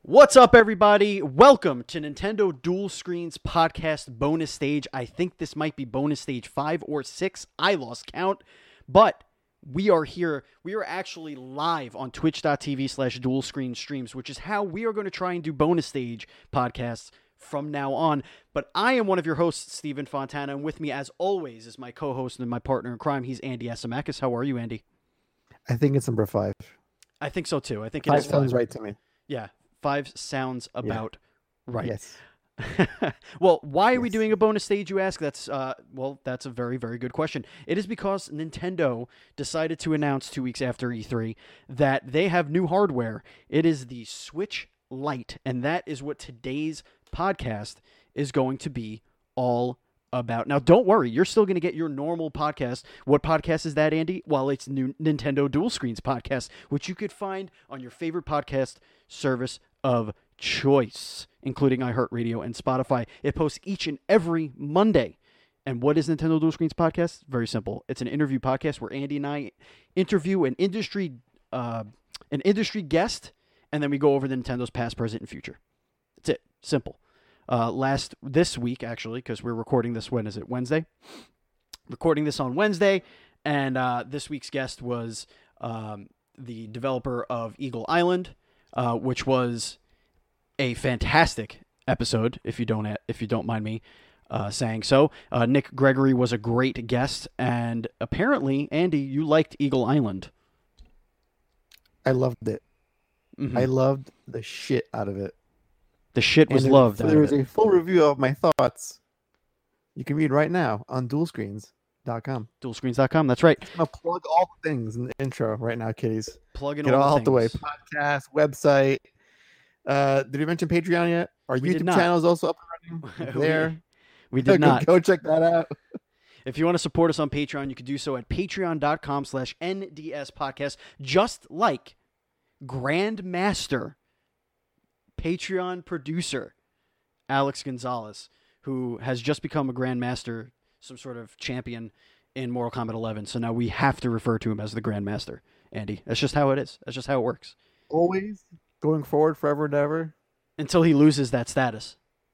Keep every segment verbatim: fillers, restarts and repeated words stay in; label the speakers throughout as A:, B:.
A: What's up, everybody? Welcome to Nintendo Dual Screens Podcast Bonus Stage. I think this might be bonus stage five or six. I lost count, but we are here. We are actually live on twitch.tv slash dual screen streams, which is how we are going to try and do bonus stage podcasts from now on. But I am one of your hosts, Stephen Fontana, and with me, as always, is my co-host and my partner in crime. He's Andy Asimakis. How are you, Andy?
B: I think it's number five.
A: I think so, too. I think it
B: five
A: is
B: sounds
A: five.
B: right to me.
A: Yeah. Five sounds about yeah. right.
B: Yes.
A: Well, why are
B: yes.
A: we doing a bonus stage, you ask? That's uh, well, that's a very, very good question. It is because Nintendo decided to announce two weeks after E three that they have new hardware. It is the Switch Lite, and that is what today's podcast is going to be all about. Now, don't worry, you're still going to get your normal podcast. What podcast is that, Andy? Well, it's new Nintendo Dual Screens Podcast, which you could find on your favorite podcast service of choice, including iHeartRadio and Spotify. It posts each and every Monday. And what is Nintendo Dual Screens Podcast? Very simple. It's an interview podcast where Andy and I interview an industry uh, an industry guest, and then we go over the Nintendo's past, present, and future. That's it. Simple. Uh, last this week, actually, because we're recording this. When is it? Wednesday. Recording this on Wednesday, and uh, this week's guest was um, the developer of Eagle Island, uh, which was a fantastic episode. If you don't, if you don't mind me uh, saying so, uh, Nick Gregory was a great guest, and apparently, Andy, you liked Eagle Island.
B: I loved it.
A: Mm-hmm.
B: I loved the shit out of it.
A: The shit was
B: and
A: loved.
B: There was a full review of my thoughts. You can read right now on dual screens dot com.
A: dual screens dot com. That's right.
B: I'm gonna plug all the things in the intro right now, kiddies.
A: Plug in
B: Get
A: all,
B: all
A: the
B: out the way.
A: things.
B: Podcast, website. Uh, did we mention Patreon yet? Our
A: We did
B: YouTube
A: not.
B: channel is also up and running. There.
A: We, we did
B: go,
A: not.
B: Go check that out.
A: If you want to support us on Patreon, you can do so at patreon.com slash NDS podcast, just like Grandmaster Patreon producer Alex Gonzalez, who has just become a Grandmaster, some sort of champion in Mortal Kombat eleven. So now we have to refer to him as the Grandmaster, Andy. That's just how it is. That's just how it works.
B: Always going forward, forever and ever.
A: Until he loses that status.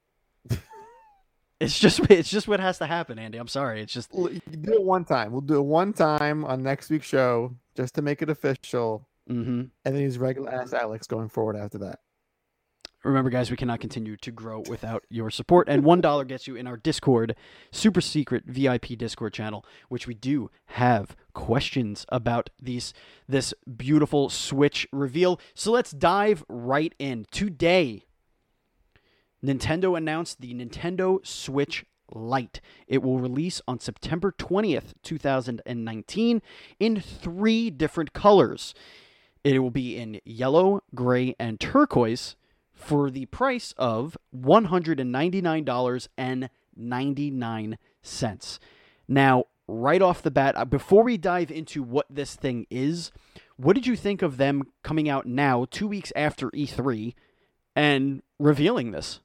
A: It's just it's just what has to happen, Andy. I'm sorry. It's just
B: You do it one time. We'll do it one time on next week's show just to make it official.
A: Mm-hmm.
B: And then he's regular ass Alex going forward after that.
A: Remember, guys, we cannot continue to grow without your support. And one dollar gets you in our Discord, super secret V I P Discord channel, which we do have questions about these this beautiful Switch reveal. So let's dive right in. Today, Nintendo announced the Nintendo Switch Lite. It will release on September twentieth, twenty nineteen in three different colors. It will be in yellow, gray, and turquoise, for the price of one hundred ninety-nine dollars and ninety-nine cents. Now, right off the bat, before we dive into what this thing is, what did you think of them coming out now, two weeks after E three, and revealing this?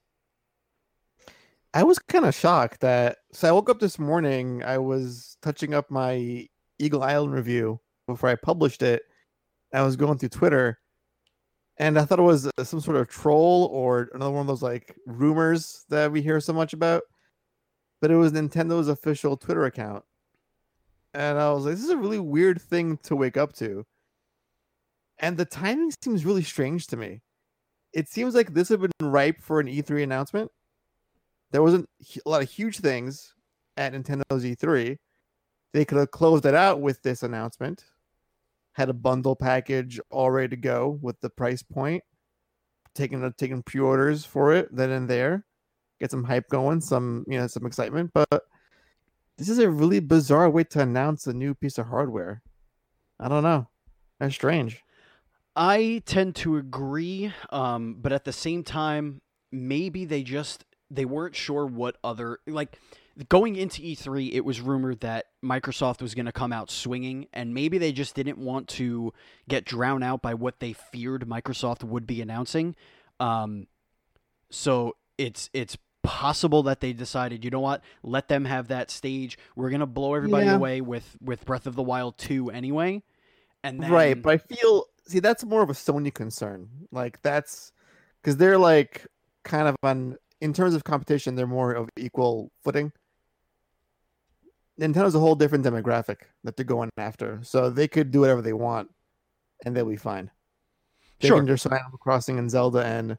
B: I was kind of shocked that... So I woke up this morning, I was touching up my Eagle Island review before I published it. I was going through Twitter, and I thought it was some sort of troll or another one of those like rumors that we hear so much about. But it was Nintendo's official Twitter account. And I was like, this is a really weird thing to wake up to. And the timing seems really strange to me. It seems like this had been ripe for an E three announcement. There wasn't a lot of huge things at Nintendo's E three. They could have closed it out with this announcement. Had a bundle package all ready to go with the price point, taking taking pre-orders for it then and there, get some hype going, some you know some excitement. But this is a really bizarre way to announce a new piece of hardware. I don't know, that's strange.
A: I tend to agree, um, but at the same time, maybe they just they weren't sure what other like. Going into E three, it was rumored that Microsoft was going to come out swinging, and maybe they just didn't want to get drowned out by what they feared Microsoft would be announcing. Um, so it's it's possible that they decided, you know what, let them have that stage. We're going to blow everybody
B: yeah.
A: away with, with Breath of the Wild two anyway. And then...
B: Right, but I feel, see, that's more of a Sony concern. Like, that's, because they're like kind of on in terms of competition, they're more of equal footing. Nintendo's a whole different demographic that they're going after, so they could do whatever they want, and they'll be fine. They
A: Sure.
B: can just sign Animal Crossing and Zelda and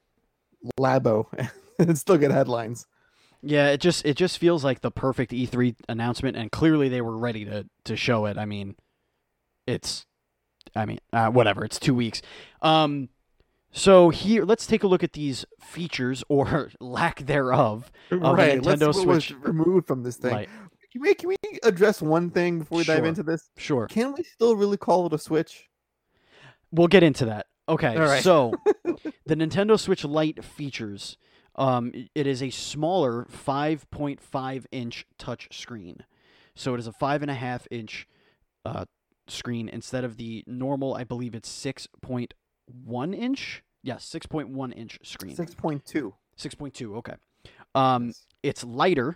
B: Labo and still get headlines.
A: Yeah, it just it just feels like the perfect E three announcement, and clearly they were ready to to show it. I mean, it's, I mean, uh, whatever. It's two weeks. Um, so here, let's take a look at these features or lack thereof of
B: Right.
A: the Nintendo
B: Let's see what was
A: Switch
B: removed from this thing.
A: Lite.
B: Can we, can we address one thing before we dive
A: Sure.
B: into this?
A: Sure,
B: Can we still really call it a Switch?
A: we'll get into that. Okay,
B: All right.
A: so the Nintendo Switch Lite features. Um, it is a smaller five point five inch touch screen, so it is a five and a half inch uh, screen instead of the normal. I believe it's six point one inch. Yes, six point one inch screen.
B: six point two.
A: Six point two. Okay. Um,
B: Yes.
A: it's lighter,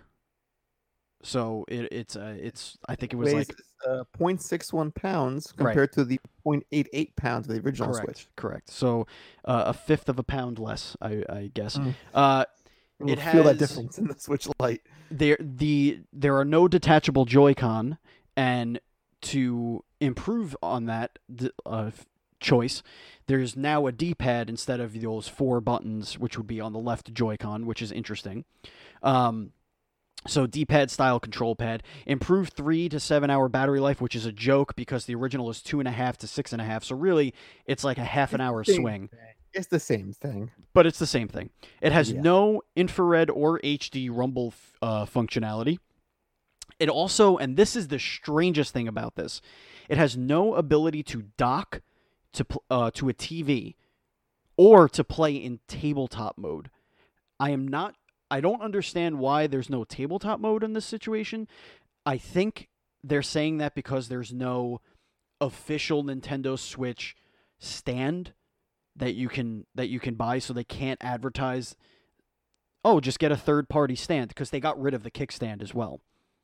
A: so it, it's uh, it's. I think it was
B: Weighs
A: like
B: uh, zero point six one pounds
A: Right.
B: compared to the zero point eight eight pounds of the original
A: correct.
B: Switch.
A: Correct. So uh, a fifth of a pound less, I, I guess.
B: Mm.
A: Uh,
B: We'll
A: It
B: feel that
A: has-
B: difference in the Switch Lite.
A: there the there are no detachable Joy-Con, and to improve on that d- uh, f- choice, there's now a D-pad instead of those four buttons, which would be on the left Joy-Con, which is interesting. Um, so D-pad style control pad, improved three to seven hour battery life, which is a joke because the original is two and a half to six and a half. So really, it's like a half an hour
B: Same
A: swing.
B: thing. It's the same thing.
A: But it's the same thing. It has
B: Yeah.
A: no infrared or H D rumble uh, functionality. It also, and this is the strangest thing about this, it has no ability to dock to pl- uh, to a T V or to play in tabletop mode. I am not. I don't understand why there's no tabletop mode in this situation. I think they're saying that because there's no official Nintendo Switch stand that you can that you can buy, so they can't advertise, oh, just get a third party stand, because they got rid of the kickstand as well.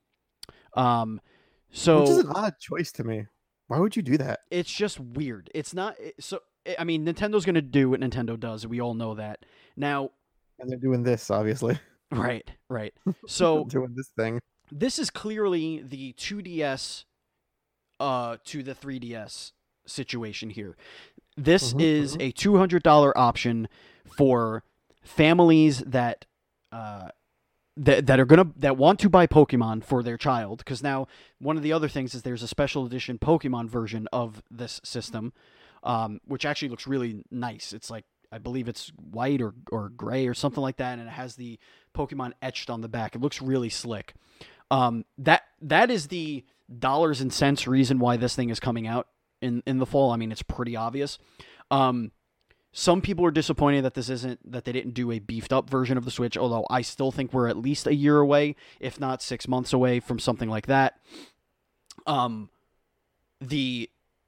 A: Um,
B: Which is
A: so
B: an odd choice to me. Why would you do that?
A: it's just weird. It's not so. I mean, Nintendo's gonna do what Nintendo does. We all know that. Now,
B: And they're doing this, obviously.
A: right, right. So
B: doing this thing.
A: this is clearly the two D S uh, to the three D S situation here. This
B: Mhm,
A: is
B: mhm.
A: a two hundred dollars option for families that uh, that that are gonna that want to buy Pokemon for their child. Because now one of the other things is there's a special edition Pokemon version of this system, um, which actually looks really nice. It's like, I believe it's white or or gray or something like that, and it has the Pokemon etched on the back. It looks really slick. Um, that that is the dollars and cents reason why this thing is coming out in in the fall. I mean, it's pretty obvious. Um, some people are disappointed that this isn't that they didn't do a beefed up version of the Switch. Although I still think we're at least a year away, if not six months away, from something like that. Um, the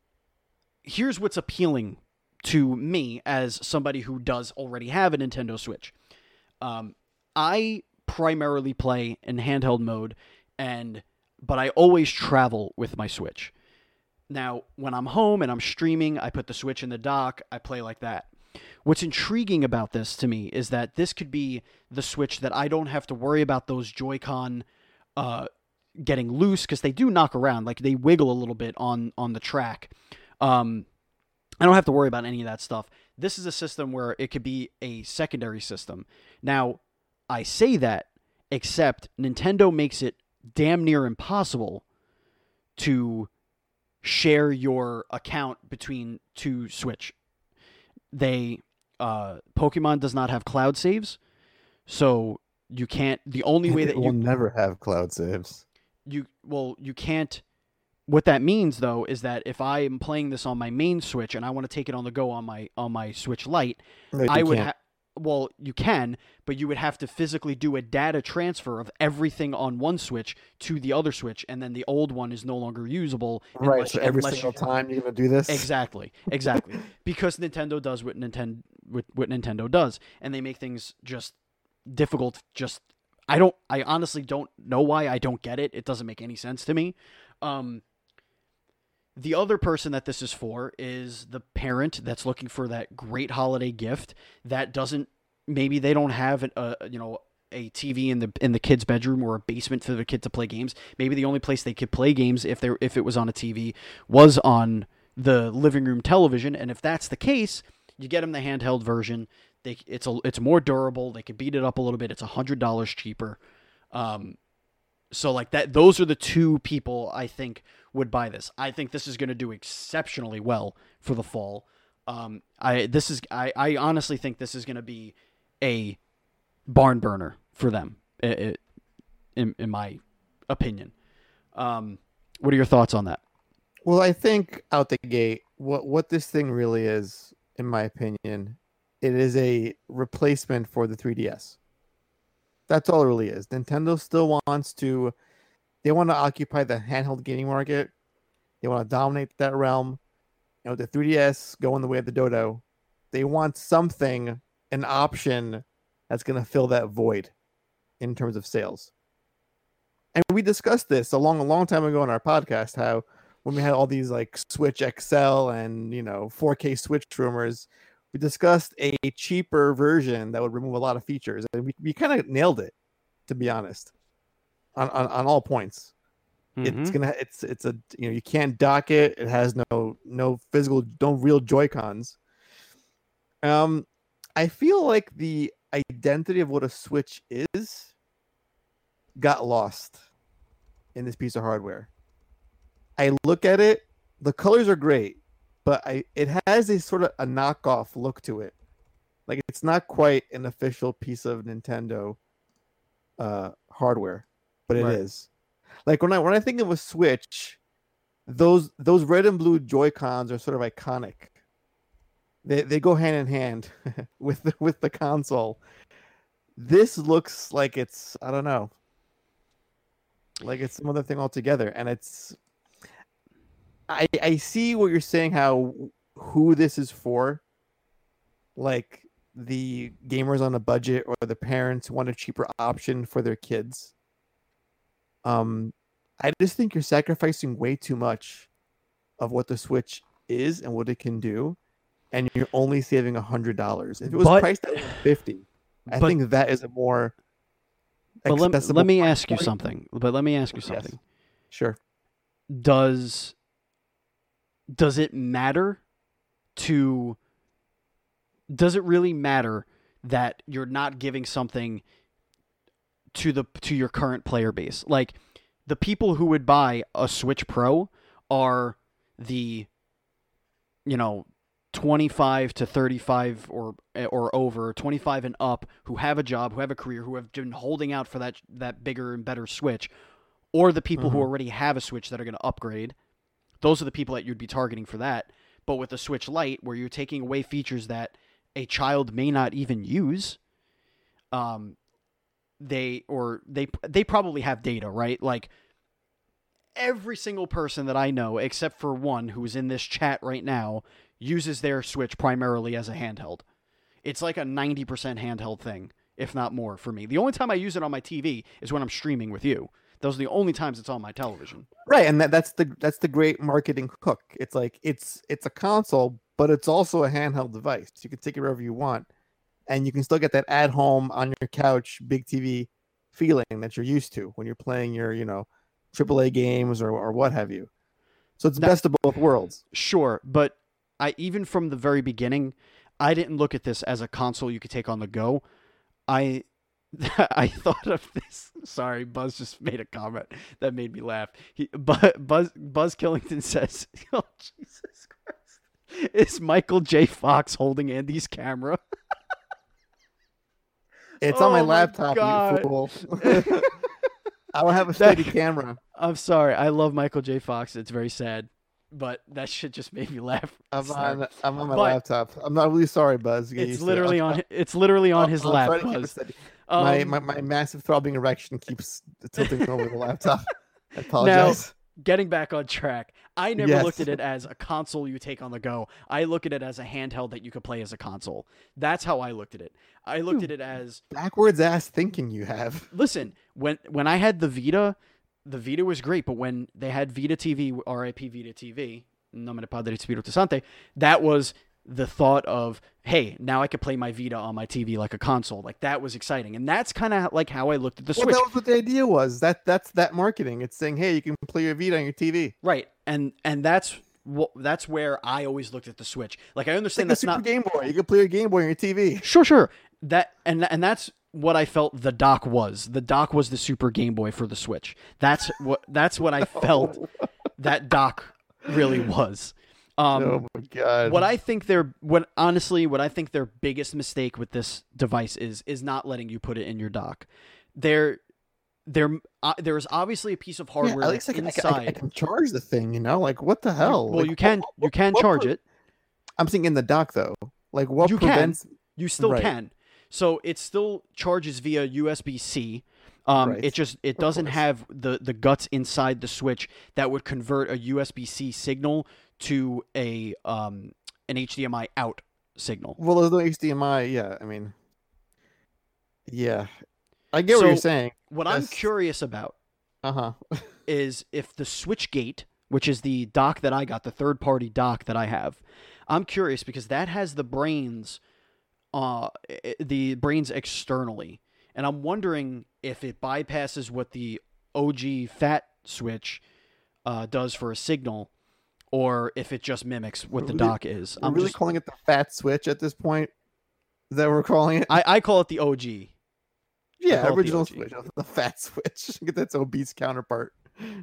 A: here's what's appealing to me as somebody who does already have a Nintendo Switch. Um, I primarily play in handheld mode, and but I always travel with my Switch. Now, when I'm home and I'm streaming, I put the Switch in the dock, I play like that. What's intriguing about this to me is that this could be the Switch that I don't have to worry about those Joy-Con uh, getting loose, because they do knock around, like they wiggle a little bit on on the track. Um, I don't have to worry about any of that stuff. This is a system where it could be a secondary system. Now, I say that, except Nintendo makes it damn near impossible to share your account between two Switch. They, uh, Pokemon does not have cloud saves, so you can't, the only way that
B: It will
A: you,
B: never have cloud saves.
A: you, well, you can't, what that means though is that if I am playing this on my main Switch and I want to take it on the go on my, on my Switch Lite,
B: No, you
A: I would
B: can't.
A: have, well, you can, but you would have to physically do a data transfer of everything on one Switch to the other Switch, and then the old one is no longer usable.
B: Right,
A: unless-
B: so every
A: unless
B: single
A: you-
B: time you're going to do this?
A: Exactly, exactly. Because Nintendo does what Nintendo what, what Nintendo does, and they make things just difficult. Just I don't. I honestly don't know why. I don't get it. It doesn't make any sense to me. Um, The other person that this is for is the parent that's looking for that great holiday gift that doesn't, maybe they don't have a, a you know a T V in the in the kid's bedroom or a basement for the kid to play games. Maybe the only place they could play games if they if it was on a T V was on the living room television. And if that's the case, you get them the handheld version. They it's a it's more durable. They can beat it up a little bit. It's a hundred dollars cheaper. Um, so like that, those are the two people I think would buy this. I think this is going to do exceptionally well for the fall. Um, I this is I, I honestly think this is going to be a barn burner for them, it, it, in in my opinion. Um, what are your thoughts on that?
B: Well, I think out the gate, what what this thing really is, in my opinion, it is a replacement for the three D S. That's all it really is. Nintendo still wants to, they want to occupy the handheld gaming market. They want to dominate that realm. You know, the three D S going the way of the dodo. They want something, an option that's going to fill that void in terms of sales. And we discussed this a long, a long time ago on our podcast, how when we had all these like Switch X L and, you know, four K Switch rumors, we discussed a cheaper version that would remove a lot of features. And we, we kind of nailed it, to be honest, on, on, on all points. Mm-hmm. It's gonna it's it's a you know you can't dock it. It has no no physical, no real Joy-Cons. Um, I feel like the identity of what a Switch is got lost in this piece of hardware. I look at it, the colors are great, but I it has a sort of a knockoff look to it. Like it's not quite an official piece of Nintendo uh, hardware, but it right. is. Like when I when I think of a Switch, those those red and blue Joy-Cons are sort of iconic. They they go hand in hand with the, with the console. This looks like it's I don't know, like it's some other thing altogether, and it's. I I see what you're saying. How who this is for, like the gamers on a budget or the parents who want a cheaper option for their kids. Um, I just think you're sacrificing way too much of what the Switch is and what it can do, and you're only saving a hundred dollars. If it was but, priced at fifty, I but, think that is a more.
A: But let, let me ask you something. But let me ask you something.
B: Yes. Sure.
A: Does does it matter to? Does it really matter that you're not giving something to the to your current player base? Like the people who would buy a Switch Pro are the, you know, twenty-five to thirty-five or or over, twenty-five and up, who have a job, who have a career, who have been holding out for that that bigger and better Switch, or the people mm-hmm. who already have a Switch that are going to upgrade. Those are the people that you'd be targeting for that. But with the Switch Lite, where you're taking away features that a child may not even use, um, they or they they probably have data, right? Like every single person that I know, except for one who's in this chat right now, uses their Switch primarily as a handheld. It's like a ninety percent handheld thing, if not more, for me. The only time I use it on my T V is when I'm streaming with you. Those are the only times it's on my television.
B: Right, and that, that's the that's the great marketing hook. It's like it's it's a console, but it's also a handheld device. You can take it wherever you want, and you can still get that at home on your couch, big T V feeling that you're used to when you're playing your, you know, triple A games or or what have you. So it's the best of both worlds.
A: Sure, but I even from the very beginning, I didn't look at this as a console you could take on the go. I I thought of this. Sorry, Buzz just made a comment that made me laugh. He, Buzz, Buzz, Buzz Killington says, "Oh Jesus Christ, is Michael J. Fox holding Andy's camera?"
B: It's oh on my, my laptop, God. You fool. I don't have a steady that, camera.
A: I'm sorry. I love Michael J. Fox. It's very sad, but that shit just made me laugh.
B: I'm on. I'm on my but laptop. I'm not really sorry, Buzz.
A: It's literally on. It's literally on his lap, Buzz. Um,
B: my, my my massive throbbing erection keeps tilting over the laptop. I apologize.
A: Now, getting back on track, I never
B: yes.
A: looked at it as a console you take on the go. I look at it as a handheld that you could play as a console. That's how I looked at it. I looked Ooh, at it as
B: backwards ass thinking you have.
A: Listen, when when I had the Vita, the Vita was great, but when they had Vita T V, R I P Vita T V, non me ne padre Spirito Santo, that was the thought of, hey, now I could play my Vita on my T V like a console. Like, that was exciting. And that's kind of like how I looked at the
B: Well,
A: Switch.
B: that was what the idea was. That That's that marketing. It's saying, hey, you can play your Vita on your T V.
A: Right. And and that's what that's where I always looked at the Switch. Like, I understand
B: Like
A: that's
B: a Super
A: not
B: Game Boy. You can play your Game Boy on your T V.
A: Sure, sure. That and and that's what I felt the dock was. The dock was the Super Game Boy for the Switch. That's what that's what I felt that dock really was. Um,
B: Oh my god!
A: What I think their what honestly what I think their biggest mistake with this device is is not letting you put it in your dock. There, there, uh, there is obviously a piece of
B: Yeah,
A: hardware
B: at
A: that's
B: least I can, I,
A: inside.
B: can, I can charge the thing. You know, like what the hell?
A: Well,
B: Like,
A: you can
B: what-
A: you can
B: what-
A: charge
B: what-
A: it.
B: I'm thinking in the dock though. Like what
A: You can.
B: prevents?
A: You still
B: Right.
A: can. So it still charges via U S B C. Um,
B: Right.
A: It just it
B: Of
A: doesn't
B: course.
A: have the the guts inside the Switch that would convert a U S B C signal to a um an H D M I out signal.
B: Well, there's no H D M I. Yeah, I mean, yeah, I get what
A: So-
B: you're saying.
A: What I'm
B: Yes.
A: curious about
B: Uh huh.
A: is if the Switchgate, which is the dock that I got, the third party dock that I have, I'm curious because that has the brains, uh, i- the brains externally, and I'm wondering if it bypasses what the O G Fat Switch uh, does for a signal, or if it just mimics what the
B: Really-
A: dock is.
B: I'm
A: I'm
B: really
A: just,
B: calling it the Fat Switch at this point. Is that what we're calling it?
A: I, I call it the O G.
B: yeah,
A: call it the
B: original
A: O G.
B: Switch, the Fat Switch. Get that's obese counterpart.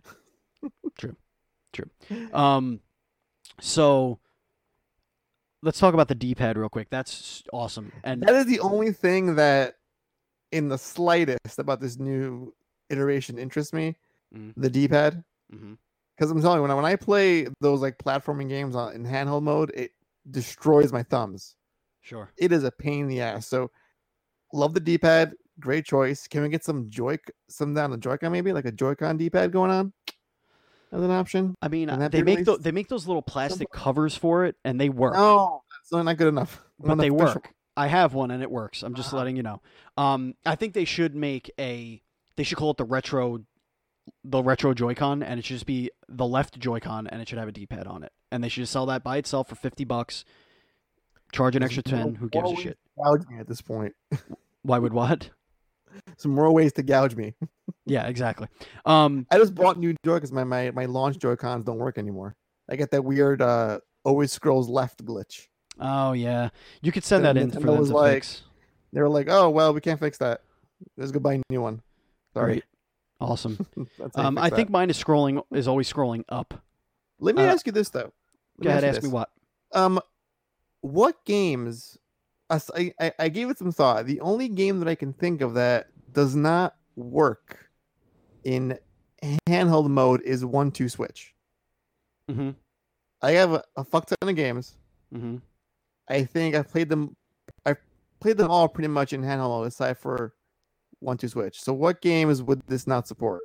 A: Um, so let's talk about the D-pad real quick. That's awesome, and
B: That is the only thing that, in the slightest, about this new iteration interests me.
A: Mhm.
B: The D-pad,
A: mhm.
B: because I'm telling you, when I, when I play those like platforming games on in handheld mode, it destroys my thumbs.
A: Sure.
B: It is a pain in the ass. So, love the D-pad. Great choice. Can we get some joy, some down the Joy-Con maybe, like a Joy-Con D-pad going on as an option?
A: I mean,
B: Can
A: uh,
B: that
A: they
B: be
A: make those
B: released?
A: they make those little plastic covers for it, and they work.
B: No, it's not good enough. I
A: but
B: want
A: they
B: the official-
A: work. I have one, and it works. I'm just
B: Uh-huh.
A: letting you know. Um, I think they should make a. They should call it the retro, the retro Joy-Con, and it should just be the left Joy-Con, and it should have a D-pad on it, and they should just sell that by itself for fifty bucks. Charge an
B: There's
A: extra
B: more-
A: ten. Who gives
B: more
A: a
B: ways
A: shit?
B: to Gouge me at this point.
A: Why would what?
B: Some more ways to gouge me.
A: Yeah, exactly. Um,
B: I just bought new Joy because my, my my launch Joy Cons don't work anymore. I get that weird uh always scrolls left glitch.
A: oh yeah, you could send that
B: And
A: in for
B: Nintendo
A: them
B: was
A: to
B: like,
A: fix.
B: They were like, oh well, we can't fix that. Let's go buy a new one. Sorry.
A: Great, awesome.
B: That's how you
A: um,
B: fix
A: I
B: that.
A: think mine is scrolling is always scrolling up.
B: Let me
A: uh,
B: ask you this though. Let
A: Go ahead,
B: you
A: ask me
B: this.
A: what.
B: Um, what games? as- I, I I gave it some thought. The only game that I can think of that does not work in handheld mode is one two switch.
A: Mm-hmm.
B: I have a, a fuck ton of games.
A: Mm-hmm.
B: I think I've played them. I've played them all pretty much in handheld mode, aside for one two switch. So, what games would this not support?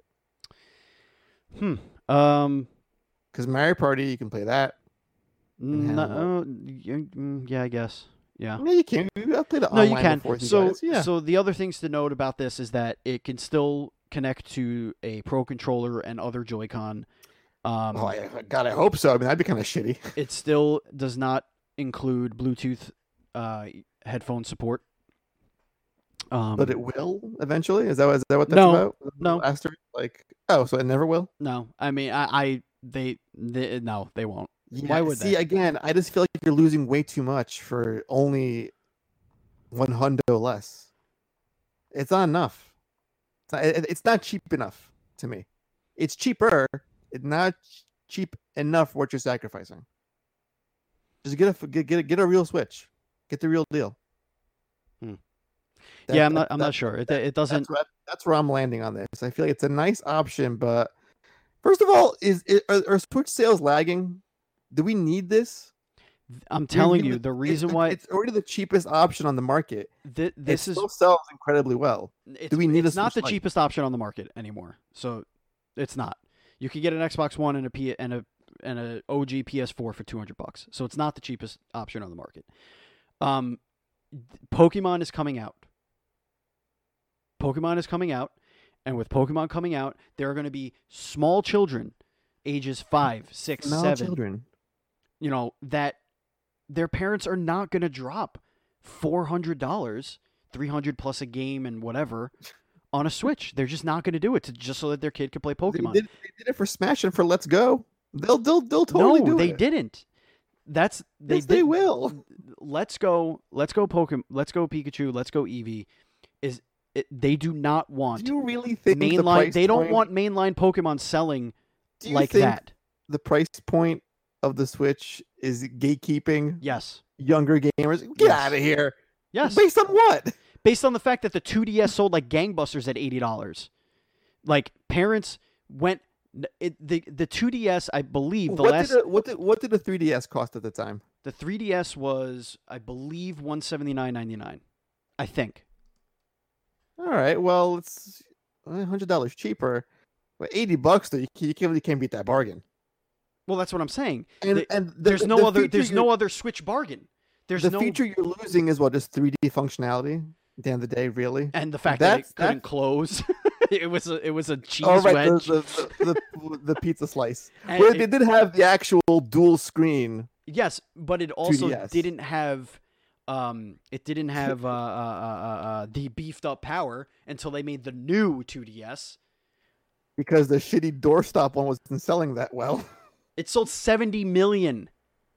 A: Hmm. Um.
B: Because Mario Party, you can play that.
A: No,
B: handheld
A: uh, y- mm, yeah, I guess. Yeah.
B: No, you can. I've played it
A: No,
B: online
A: you can.
B: before with you
A: So,
B: guys. Yeah.
A: so the other things to note about this is that it can still connect to a Pro controller and other Joy-Con. Um,
B: oh, I, God, I hope so. I mean, that'd be kind of shitty.
A: It still does not include Bluetooth uh, headphone support. Um,
B: But it will eventually. Is that is that what that's
A: No,
B: about?
A: no.
B: Asterisk? Like, oh, so it never will.
A: no, I mean, I, I they, they, no, they won't.
B: Yeah,
A: Why would
B: see,
A: they?
B: again, I just feel like you're losing way too much for only one hundo less. It's not enough. It's not, it- it's not cheap enough to me. It's cheaper. It's not ch- cheap enough for what you're sacrificing. Just get a get get a, get a real Switch. Get the real deal.
A: Hmm.
B: That-
A: yeah, I'm
B: that-
A: not. I'm
B: that-
A: not sure. It,
B: that-
A: it doesn't.
B: That's where, that's where I'm landing on this. I feel like it's a nice option, but first of all, is it, are, are Switch sales lagging? Do we need this?
A: I'm telling
B: You're
A: you, the
B: giving-
A: reason
B: it's,
A: why
B: it's already the cheapest option on the market.
A: thi- this
B: it
A: is
B: still sells incredibly well.
A: it's,
B: we need a
A: it's not the
B: Switch Lite?
A: cheapest option on the market anymore. So it's not. You can get an Xbox One and a P and a and a O G P S four for two hundred bucks. So it's not the cheapest option on the market. Um, Pokemon is coming out. Pokemon is coming out, And with Pokemon coming out, there are going to be small children, ages five, six,
B: Small
A: seven,
B: children.
A: you know, that their parents are not going to drop four hundred dollars, three hundred plus a game and whatever on a Switch. They're just not going to do it to, just so that their kid can play Pokemon.
B: They did, they did it for Smash and for Let's Go. They'll they'll they'll totally
A: no,
B: do
A: they
B: it.
A: didn't. That's they
B: Yes,
A: did.
B: they will.
A: Let's go. Let's go Pokemon. Let's go Pikachu. Let's go Eevee. Is it, they do not want
B: Do you really think the
A: mainline?
B: price
A: They don't
B: point,
A: want mainline Pokemon selling
B: do you
A: like
B: think
A: that.
B: The price point of the Switch is gatekeeping
A: Yes.
B: younger gamers? Get
A: Yes.
B: out of here.
A: Yes.
B: Based on what?
A: Based on the fact that the two D S sold like gangbusters at eighty dollars. Like parents went it, the the two D S, I believe the
B: what
A: last
B: did a, what did what did a three D S cost at the time?
A: the three D S was, I believe, one seventy-nine ninety-nine. I think.
B: All right, well it's a hundred dollars cheaper, but eighty bucks though you, you can't really can't beat that bargain.
A: Well, that's what I'm saying.
B: And
A: The-
B: and the,
A: there's
B: the-
A: no
B: the
A: other
B: feature
A: there's
B: you're-
A: no other Switch bargain. There's
B: the
A: no
B: feature you're losing is what, just three D functionality. At the end of the day, really.
A: and the fact
B: That's-
A: that it couldn't
B: that's-
A: close. it was a it was a cheese
B: Oh right, the
A: wedge.
B: the, the, the, the pizza slice.
A: And
B: Well,
A: it-
B: they did have the actual dual screen.
A: Yes, but it also
B: two D S.
A: didn't have um it didn't have uh, uh, uh, uh, the beefed up power until they made the new two D S.
B: Because the shitty doorstop one wasn't selling that well.
A: It sold seventy million.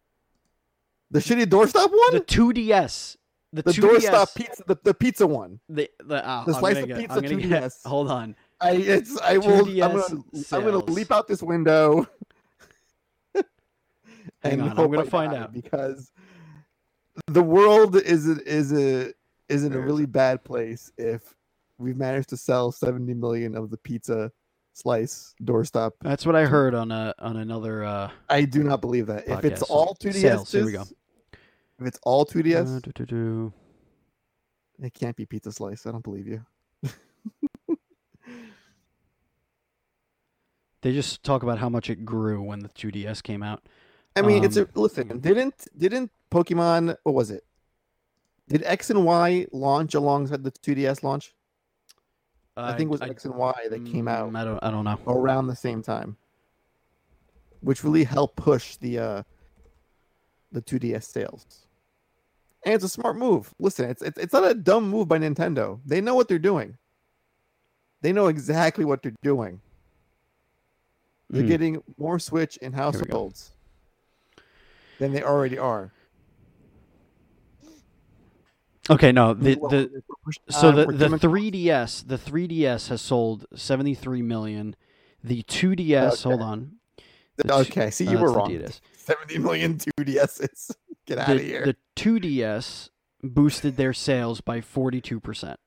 B: The shitty doorstop one?
A: The two D S. The,
B: The
A: two D S,
B: doorstop pizza, the, the pizza one.
A: The, the, uh,
B: the
A: I'm
B: slice
A: gonna
B: of
A: get-
B: pizza
A: I'm gonna
B: two D
A: get-
B: S.
A: Hold on.
B: I it's I will. I'm
A: two D S
B: gonna, I'm gonna
A: sales.
B: leap out this window.
A: Hang
B: and
A: on, I'm
B: hope
A: gonna
B: I
A: find
B: die,
A: out.
B: because the world is a, is a is in a
A: Where is
B: really bad place if we've managed to sell seventy million of the pizza slice doorstop.
A: That's what I heard on a on another. Uh,
B: I do not believe that. If it's
A: Podcast.
B: all two D S,
A: Sales, here we go.
B: If it's all two D S,
A: uh, do, do, do.
B: it can't be pizza slice. I don't believe you.
A: They just talk about how much it grew when the two D S came out.
B: I mean, it's a
A: Um,
B: listen. Didn't didn't Pokemon? What was it? Did X and Y launch alongside the two D S launch? I think it was X and Y that came out
A: mm, I don't. I don't know.
B: around the same time, which really helped push the uh, the two D S sales. And it's a smart move. Listen, it's, it's it's not a dumb move by Nintendo. They know what they're doing. They know exactly what they're doing. They're
A: Mhm.
B: getting more Switch in
A: we go.
B: households than they already are.
A: Okay, no. The
B: Well,
A: the
B: we're pushing
A: so
B: on,
A: the
B: we're
A: the
B: coming-
A: three D S the three D S has sold seventy-three million. The two D S, hold
B: Okay.
A: on. The two-
B: Okay, see, you
A: uh,
B: were
A: it's the
B: wrong.
A: D S.
B: seventy million two D Ss. Get out
A: The,
B: of here.
A: the two D S boosted their sales by forty-two percent.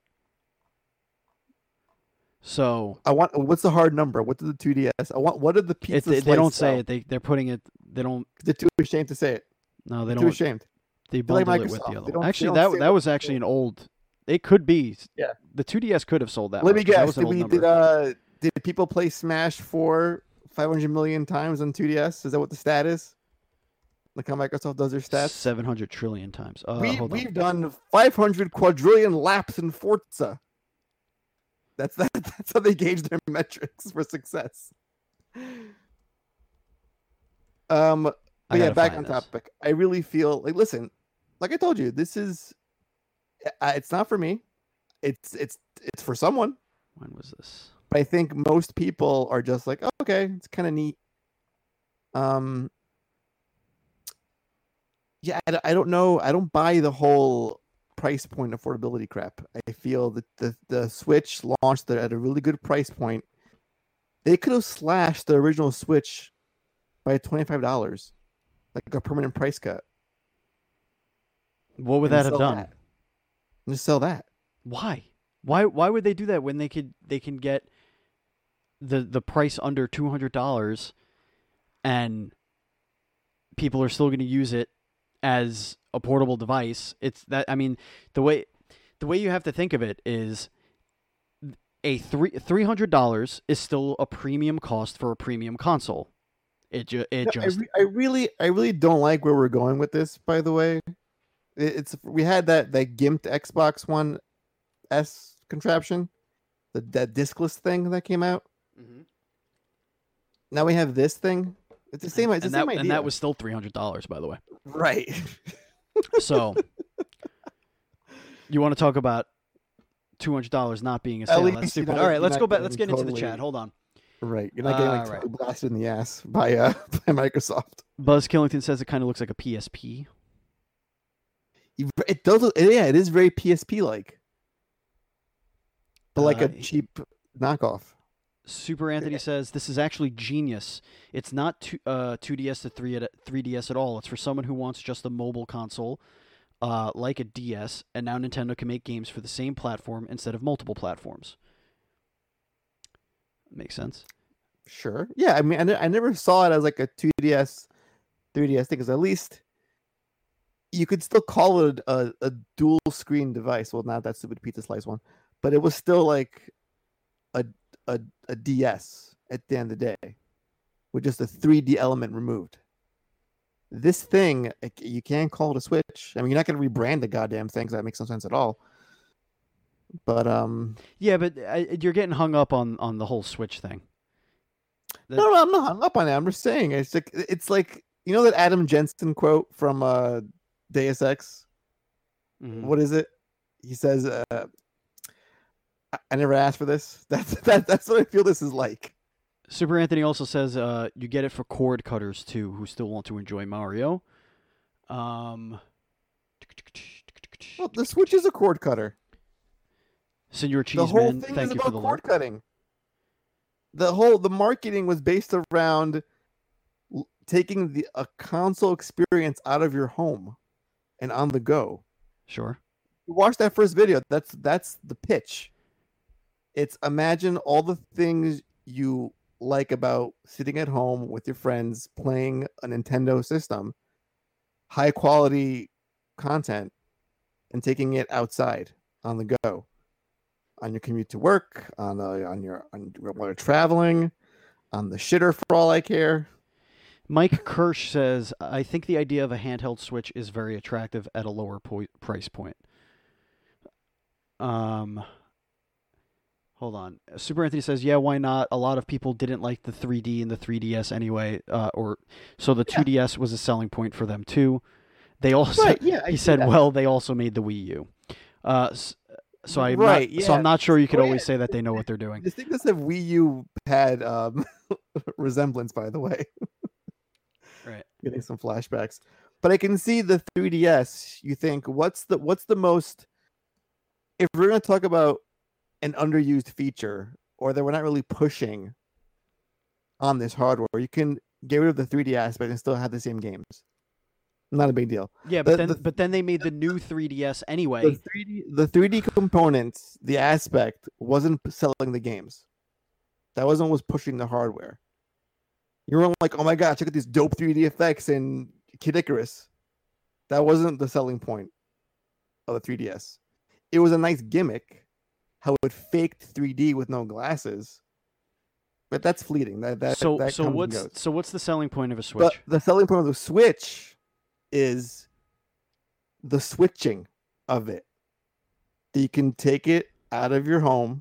A: So
B: I want. What's the hard number? What did the two D S? I want. What did the
A: it,
B: pizza?
A: they, they don't
B: slice
A: say
B: sell?
A: it. They they're putting it. They don't.
B: They're too ashamed to say it.
A: No, they
B: They're too
A: don't.
B: ashamed.
A: They
B: They're like
A: bundle it with
B: Microsoft.
A: the
B: They
A: other
B: don't-
A: one.
B: they
A: Actually,
B: don't
A: that
B: say
A: that
B: what
A: was
B: they
A: actually
B: do.
A: an old. It could be.
B: Yeah.
A: The two D S could have sold that.
B: Let me
A: much, 'cause that
B: guess.
A: was an
B: Did
A: old
B: we
A: number.
B: did uh did people play Smash four five hundred million times on two D S? Is that what the stat is? Like how Microsoft does their stats.
A: Seven hundred trillion times. Uh,
B: we
A: hold on.
B: we've done five hundred quadrillion laps in Forza. That's that. That's how they gauge their metrics for success. Um, but
A: I
B: yeah,
A: gotta
B: back
A: find
B: on
A: this.
B: topic. I really feel like listen, like I told you, this is uh, it's not for me. It's it's it's for someone.
A: When was this?
B: But I think most people are just like, oh, okay, it's kind of neat. Um, yeah, I, I don't know. I don't buy the whole price point affordability crap. I feel that the the Switch launched at a really good price point. They could have slashed the original Switch by twenty-five dollars, like a permanent price cut.
A: What would
B: and
A: that have
B: sell
A: done?
B: that. And just sell that.
A: Why? Why? Why would they do that when they could? They can get the the price under two hundred dollars, and people are still going to use it as a portable device. It's that. I mean, the way the way you have to think of it is a three three hundred dollars is still a premium cost for a premium console. It ju- it
B: No, I,
A: just
B: re- I really, I really don't like where we're going with this. By the way, It- it's we had that that gimped Xbox One S contraption, the that discless thing that came out.
A: Mm-hmm.
B: Now we have this thing. It's the same. It's the
A: and,
B: same
A: that,
B: idea.
A: and that was still three hundred dollars, by the way.
B: Right.
A: So, you want to talk about two hundred dollars not being a sale? That's stupid. All right, let's go back. Let's get totally, into the chat. Hold on.
B: Right. You're not getting like, uh, totally right. blasted in the ass by uh by Microsoft.
A: Buzz Killington says it kind of looks like a P S P.
B: It does. Yeah, it is very P S P like, but like uh, a cheap knockoff.
A: Super Anthony says this is actually genius. It's not two, uh, two D S to three D S at all. It's for someone who wants just a mobile console, uh, like a D S, and now Nintendo can make games for the same platform instead of multiple platforms. Makes sense.
B: Sure. Yeah, I mean, I, I never saw it as like a two D S, three D S thing, because at least you could still call it a, a dual screen device. Well, not that stupid pizza slice one, but it was still like a a, a D S at the end of the day with just a three D element removed. This thing, you can't call it a Switch. I mean, you're not going to rebrand the goddamn thing, because that makes no sense at all. But um,
A: yeah, but uh, you're getting hung up on, on the whole Switch thing.
B: The... No, no, I'm not hung up on it. I'm just saying it's like it's like you know that Adam Jensen quote from uh, Deus Ex. Mm-hmm. What is it? He says, uh, "I never asked for this." That's that. That's what I feel this is like.
A: Super Anthony also says uh, you get it for cord cutters too, who still want to enjoy Mario. Um,
B: well, the Switch is a cord cutter.
A: Senor Cheeseman, thank you for the
B: cord alert. Cutting. The whole the marketing was based around l- taking the a console experience out of your home and on the go.
A: Sure.
B: You watch that first video. That's that's the pitch. It's imagine all the things you like about sitting at home with your friends playing a Nintendo system, high quality content, and taking it outside on the go. On your commute to work, on uh, on your on while you're traveling, on the shitter for all I care.
A: Mike Kirsch says, "I think the idea of a handheld Switch is very attractive at a lower po- price point." Um, hold on. Super Anthony says, "Yeah, why not? A lot of people didn't like the three D and the three D S anyway, uh, or so the yeah. two D S was a selling point for them too. They also,
B: right, yeah,
A: he said, that. well, they also made the Wii U." Uh, So I'm
B: right,
A: not,
B: yeah.
A: so I'm not sure you could
B: oh,
A: always
B: yeah.
A: say that they know what they're doing.
B: The thickness of Wii U had um, resemblance, by the way.
A: Right,
B: getting some flashbacks, but I can see the three D S. You think what's the what's the most? If we're going to talk about an underused feature or that we're not really pushing on this hardware, you can get rid of the three D aspect and still have the same games. Not a big deal.
A: Yeah, but
B: the,
A: then
B: the,
A: but then they made the new three D S anyway.
B: The three D, the three D components, the aspect wasn't selling the games. That wasn't what was pushing the hardware. You were like, oh my god, check out these dope three D effects in Kid Icarus. That wasn't the selling point of the three D S. It was a nice gimmick, how it faked three D with no glasses. But that's fleeting. That that
A: so
B: that
A: so
B: comes
A: what's
B: and goes.
A: so what's the selling point of a Switch?
B: But the selling point of the Switch is the switching of it. You can take it out of your home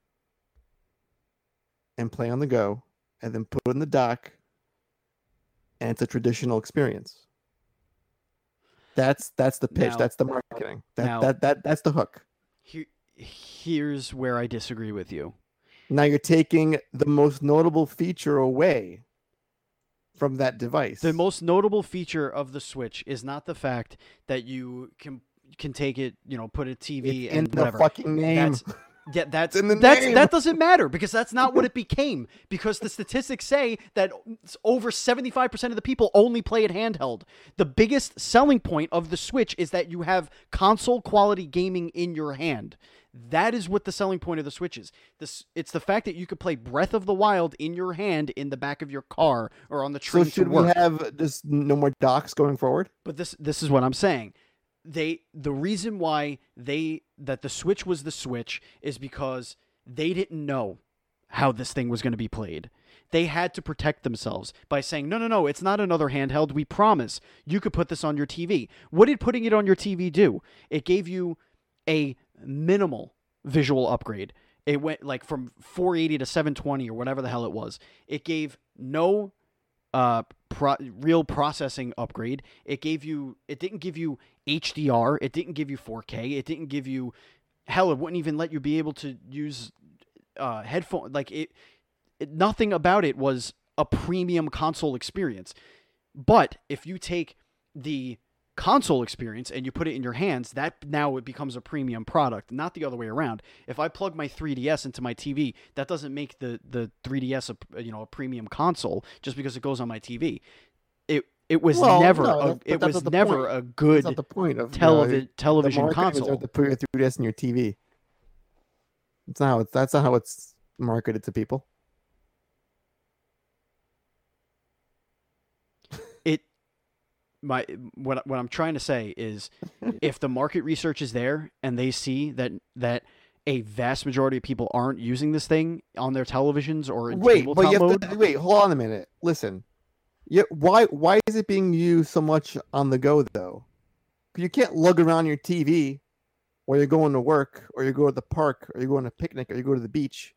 B: and play on the go, and then put it in the dock, and it's a traditional experience. That's that's the pitch. Now, that's the marketing. That,
A: now,
B: that that that's the hook.
A: Here, here's where I disagree with you.
B: Now you're taking the most notable feature away from that device.
A: The most notable feature of the Switch is not the fact that you can can take it, you know, put a T V
B: it's
A: and
B: in
A: whatever.
B: The fucking name.
A: That's, yeah, that's
B: in the
A: that's
B: name.
A: That doesn't matter because that's not what it became. Because the statistics say that over seventy-five percent of the people only play it handheld. The biggest selling point of the Switch is that you have console quality gaming in your hand. That is what the selling point of the Switch is. This it's the fact that you could play Breath of the Wild in your hand in the back of your car or on the train
B: so should
A: to work.
B: We have just no more docks going forward?
A: But this this is what I'm saying. They the reason why they that the Switch was the Switch is because they didn't know how this thing was going to be played. They had to protect themselves by saying, no, no, no, it's not another handheld. We promise you could put this on your T V. What did putting it on your T V do? It gave you a minimal visual upgrade. It went like from four eighty to seven twenty or whatever the hell it was. It gave no uh pro- real processing upgrade. It gave you it didn't give you H D R, it didn't give you four K, it didn't give you hell, it wouldn't even let you be able to use uh headphone like it, it nothing about it was a premium console experience. But if you take the console experience and you put it in your hands, that now it becomes a premium product, not the other way around. If I plug my three D S into my T V, that doesn't make the the three D S a, you know, a premium console just because it goes on my T V. It it was
B: Well,
A: never
B: no,
A: a,
B: that's- but
A: it
B: that's
A: was
B: not the
A: never
B: point.
A: a
B: That's
A: good
B: not the point of
A: televi-
B: you know,
A: television
B: the marketing is
A: console.
B: to put your three D S in your T V. It's not how it's that's not how it's marketed to people.
A: It my what what I'm trying to say is if the market research is there and they see that that a vast majority of people aren't using this thing on their televisions or in
B: Wait, but
A: tabletop
B: you have
A: mode,
B: to wait. Hold on a minute. Listen, yeah, why why is it being used so much on the go though? 'Cause you can't lug around your T V, or you're going to work, or you go to the park, or you go on a picnic, or you go to the beach.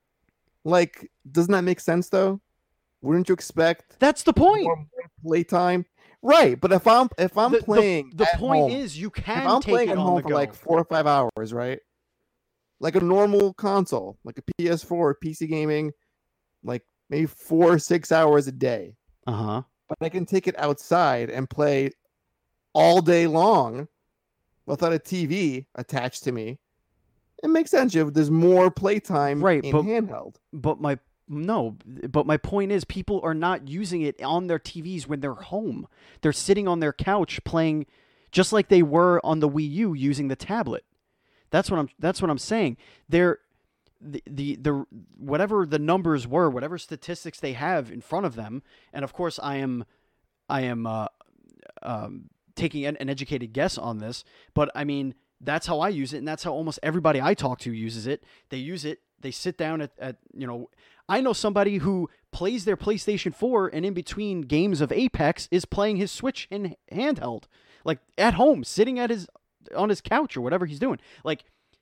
B: Like, doesn't that make sense though? Wouldn't you expect
A: that's the point.
B: more, more playtime? Right, but if I'm if I'm
A: the, the-
B: playing,
A: the,
B: at
A: point
B: home,
A: is you
B: if
A: can
B: I'm
A: take
B: playing
A: it
B: at
A: on
B: home
A: the
B: for
A: go.
B: like four or five hours, right? Like a normal console, like a P S four or P C gaming, like maybe four or six hours a day.
A: Uh-huh.
B: But I can take it outside and play all day long without a T V attached to me. It makes sense. You have, there's more playtime
A: Right,
B: in
A: but-
B: handheld.
A: But my no, but my point is people are not using it on their T Vs when they're home. They're sitting on their couch playing just like they were on the Wii U using the tablet. That's what I'm that's what I'm saying. They're the, the the whatever the numbers were, whatever statistics they have in front of them, and of course I am I am uh, um, taking an, an educated guess on this, but I mean that's how I use it, and that's how almost everybody I talk to uses it. They use it. They sit down at, at you know. I know somebody who plays their PlayStation four, and in between games of Apex is playing his Switch in handheld, like at home, sitting at his on his couch or whatever he's doing. Like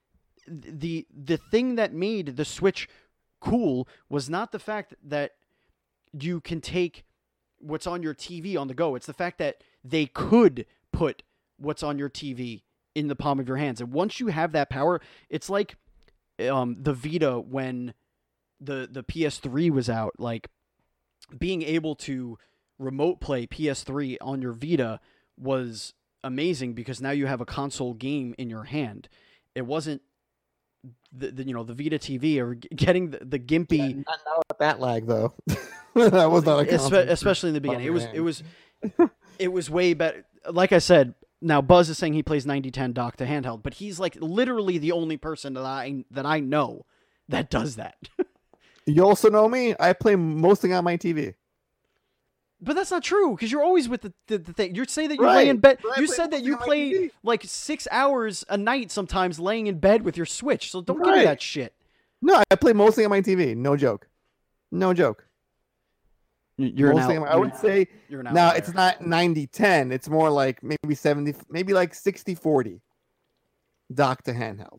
A: the the thing that made the Switch cool was not the fact that you can take what's on your T V on the go. It's the fact that they could put what's on your T V in the palm of your hands. And once you have that power, it's like um, the Vita when the the P S three was out. Like being able to remote play P S three on your Vita was amazing because now you have a console game in your hand. It wasn't the, the you know the Vita T V or getting the, the gimpy.
B: Yeah, not, not with that lag though. That was not a
A: Espe-
B: console.
A: especially in the beginning. It was
B: hand.
A: it was it was way better. Like I said, now Buzz is saying he plays ninety ten dock to handheld, but he's like literally the only person that I that I know that does that.
B: You also know me. I play mostly on my T V.
A: But that's not true because you're always with the, the, the thing. You say that you
B: Right.
A: lay in bed.
B: But I
A: You
B: play
A: said that
B: mostly
A: you
B: on my
A: play
B: T V.
A: like six hours a night sometimes laying in bed with your Switch. So don't give me
B: Right.
A: that shit.
B: No, I play mostly on my T V. No joke. No joke.
A: You're an
B: mostly
A: out,
B: on, I would say
A: you're an
B: now
A: outlier.
B: it's not ninety ten. It's more like maybe seventy, maybe like sixty forty. Dock to handheld.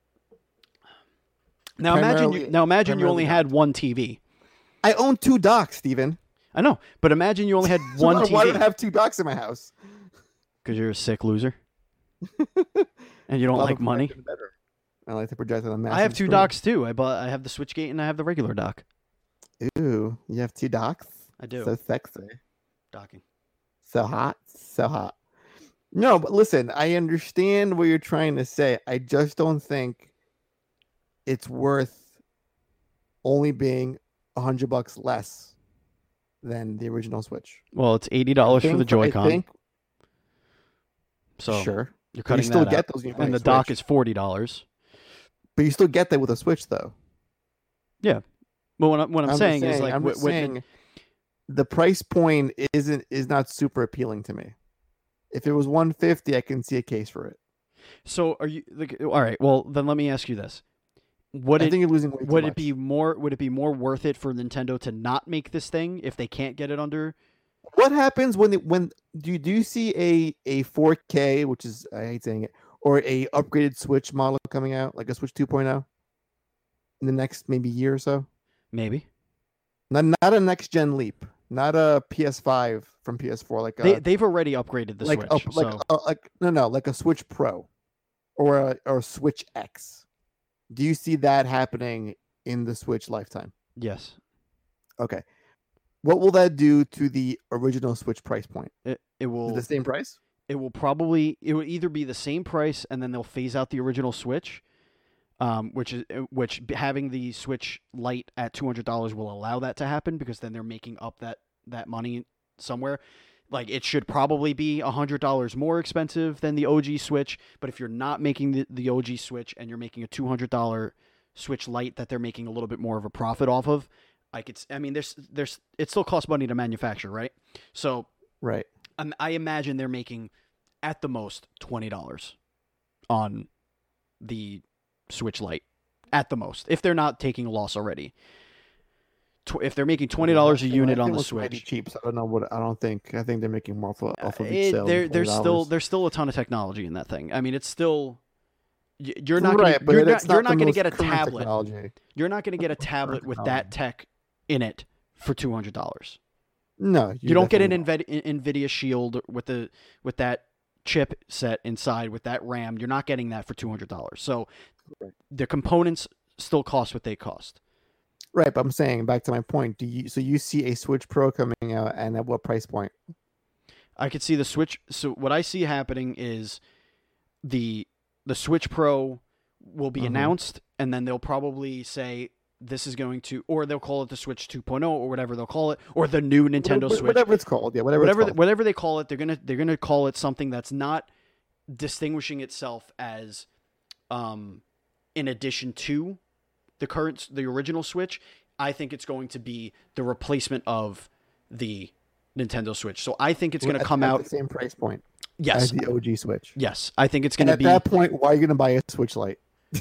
A: Now imagine you
B: primarily-
A: now imagine you only
B: primarily
A: had one T V.
B: I own two docks, Steven.
A: I know, but imagine you only had
B: So
A: one
B: why,
A: T
B: why
A: V
B: do I have two docks in my house?
A: because you're a sick loser and you don't
B: Love
A: like
B: to
A: money.
B: project it better. I like to project on a massive
A: I have two
B: screen.
A: docks too. I bought. I have the Switchgate and I have the regular dock.
B: Ooh, you have two docks?
A: I do.
B: So sexy.
A: Docking.
B: So hot. So hot. No, but listen, I understand what you're trying to say. I just don't think it's worth only being a hundred bucks less than the original Switch.
A: Well, it's eighty dollars for the
B: Think- I
A: Joy-Con.
B: think-
A: So
B: sure.
A: you're
B: But you
A: cutting
B: still
A: that
B: get
A: out.
B: those when you buy
A: And
B: a
A: the dock
B: Switch.
A: is forty dollars.
B: But you still get that with a Switch, though.
A: But what, I, what I'm,
B: I'm just
A: saying, is like
B: I'm
A: wh-
B: just
A: when-
B: saying the price point isn't is not super appealing to me. If it was one fifty, I can see a case for it.
A: so are you like all right? Well, then let me ask you this: Would
B: I
A: it
B: think you're losing way too
A: would
B: much.
A: it be more would it be more worth it for Nintendo to not make this thing if they can't get it under?
B: What happens when it, when do you, do you see a a four K, which is I hate saying it, or a upgraded Switch model coming out, like a Switch two point oh? in the next maybe year or so.
A: Maybe
B: Not not a next gen leap, not a P S five from P S four, like
A: they
B: a
A: they've already upgraded the
B: like
A: Switch.
B: a, like
A: So
B: a, like no no like a Switch Pro or a or a Switch X. Do you see that happening in the Switch lifetime?
A: yes,
B: Okay. What will that do to the original Switch price point?
A: it it
B: Is it
A: will
B: the same price?
A: it will probably it will either be the same price and then they'll phase out the original Switch, um, which is uh, which having the Switch Lite at two hundred dollars will allow that to happen because then they're making up that that money somewhere. Like it should probably be a hundred dollars more expensive than the O G Switch, but if you're not making the, the O G Switch and you're making a two hundred dollar Switch Lite that they're making a little bit more of a profit off of, I could I mean there's there's it still costs money to manufacture, right? So
B: Right.
A: um, I imagine they're making at the most twenty dollars on the Switch Lite, at the most, if they're not taking a loss already. Tw- if they're making twenty dollars a
B: Yeah,
A: unit
B: I
A: on
B: think
A: the
B: it's mighty
A: Switch,
B: cheap. So I don't know what I don't think. I think they're making more off of, off of each
A: it,
B: sale.
A: there
B: than
A: there's still
B: twenty dollars.
A: there's still a ton of technology in that thing. I mean, it's still y- you're not gonna,
B: right, but
A: you're
B: it's
A: not, you're
B: not
A: not
B: the
A: going to
B: most
A: get a
B: current
A: tablet.
B: technology.
A: You're not going to get a
B: Current
A: tablet with that tech in it for two hundred dollars.
B: No,
A: You don't get an
B: definitely
A: Nvidia, Nvidia Shield with the with that chip set inside with that RAM. You're not getting that for two hundred dollars. So
B: Right.
A: the components still cost what they cost.
B: Right, but I'm saying back to my point. Do you so you see a Switch Pro coming out, and at what price point?
A: I could see the Switch. So what I see happening is the the Switch Pro will be
B: Mhm.
A: announced, and then they'll probably say this is going to, or they'll call it the Switch two point oh or whatever they'll call it, or the new Nintendo
B: whatever,
A: Switch.
B: whatever it's called, yeah, whatever,
A: whatever
B: it's called.
A: whatever they call it, they're gonna they're gonna call it something that's not distinguishing itself as, um, in addition to the current the original Switch. I think it's going to be the replacement of the Nintendo Switch. So I think it's going to
B: At-
A: come
B: at
A: out.
B: the same price point
A: Yes,
B: as the O G Switch.
A: yes, I think it's going
B: And
A: to
B: at
A: be
B: that point, why are you going to buy a Switch Lite?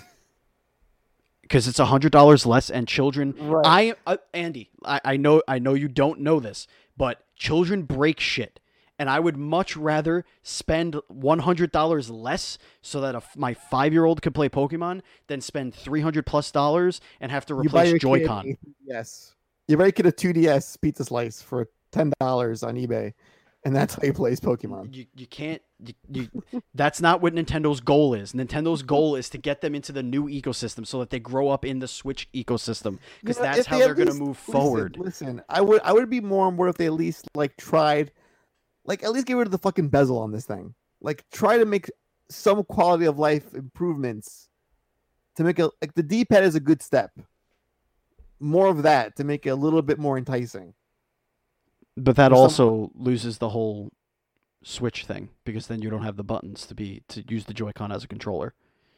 A: because it's a hundred dollars less, and children.
B: Right.
A: I uh, Andy, I, I know I know you don't know this, but children break shit, and I would much rather spend one hundred dollars less so that a, my five year old could play Pokemon than spend three hundred plus dollars and have to
B: You buy
A: replace
B: your
A: Joy-Con.
B: kid, yes, you buy your kid a two D S pizza slice for ten dollars on eBay, and that's how he plays Pokemon.
A: You you can't you, you that's not what Nintendo's goal is. Nintendo's goal is to get them into the new ecosystem so that they grow up in the Switch ecosystem because
B: You know,
A: that's
B: if
A: how
B: they at
A: they're going to
B: least-
A: move
B: listen,
A: forward.
B: Listen, I would I would be more on board if they at least like tried, like at least get rid of the fucking bezel on this thing. Like try to make some quality of life improvements to make it like the D-pad is a good step. More of that to make it a little bit more enticing.
A: But that
B: Or some-
A: also loses the whole Switch thing because then you don't have the buttons to be to use the Joy-Con as a controller.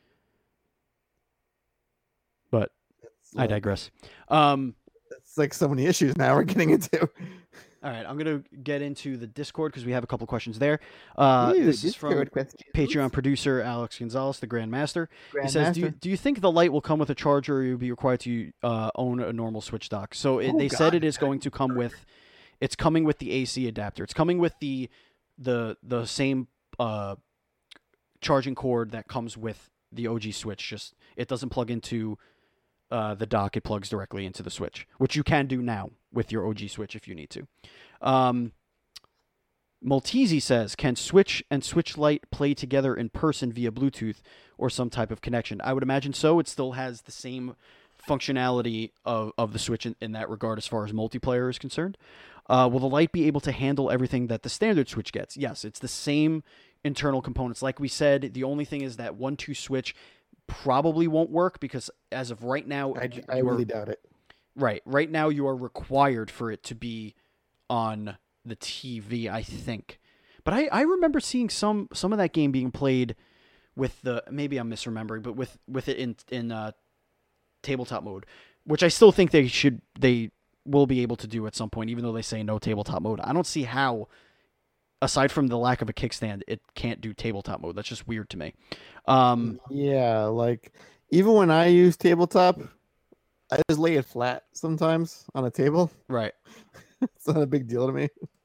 A: But
B: It's
A: I
B: like,
A: digress. Um,
B: it's like so many issues now we're getting into.
A: all right, I'm gonna get into the Discord because we have a couple questions there. Uh,
B: Ew,
A: this is from
B: Discord questions.
A: Patreon producer Alex Gonzalez, the Grandmaster. He
B: Grandmaster.
A: says, do you, do you think the Lite will come with a charger or you'll be required to uh, own a normal Switch dock? So it,
B: Oh,
A: they said
B: God.
A: it is going to come with, it's coming with the A C adapter. It's coming with the the the same uh, charging cord that comes with the O G Switch. Just it doesn't plug into uh, the dock. It plugs directly into the Switch, which you can do now with your O G Switch if you need to. Um, Maltese says, can Switch and Switch Lite play together in person via Bluetooth or some type of connection? I would imagine so. It still has the same functionality of, of the Switch in, in that regard as far as multiplayer is concerned. Uh, will the Lite be able to handle everything that the standard Switch gets? Yes, it's the same internal components. Like we said, the only thing is that one two Switch probably won't work because as of right now,
B: I,
A: you
B: I
A: are-
B: really doubt it.
A: Right. Right now, you are required for it to be on the T V, I think. But I, I remember seeing some some of that game being played with the maybe I'm misremembering, but with, with it in in uh, tabletop mode, which I still think they should they will be able to do at some point, even though they say no tabletop mode. I don't see how, aside from the lack of a kickstand, it can't do tabletop mode. That's just weird to me. Um,
B: Yeah, like even when I use tabletop, I just lay it flat sometimes on a table.
A: right.
B: It's not a big deal to me.